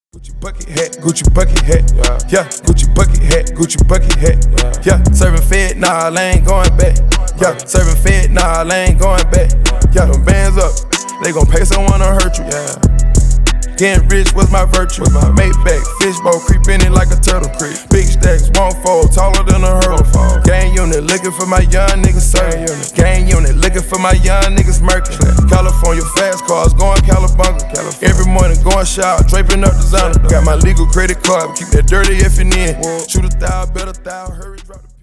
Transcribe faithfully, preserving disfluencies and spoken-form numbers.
Gucci bucket hat, Gucci bucket hat, yeah, yeah. Gucci bucket hat, Gucci bucket hat, yeah, yeah. Serving fed, nah, I ain't going back, yeah. Serving fed, nah, I ain't going back, yeah. Them bands up, they gon' pay someone to hurt you, yeah. Getting rich was my virtue, with my Maybach, fishbowl, creeping it like a turtle. Creep. Big stacks, won't fold, taller than a hurdle. Gang unit, looking for my young niggas serving. Gang unit, looking for my young niggas murking. California fast cars, going Calabunga. Every morning going shower, draping up designer. Got my legal credit card, keep that dirty F N in. Shoot a thou, bet a thou, hurry, drop the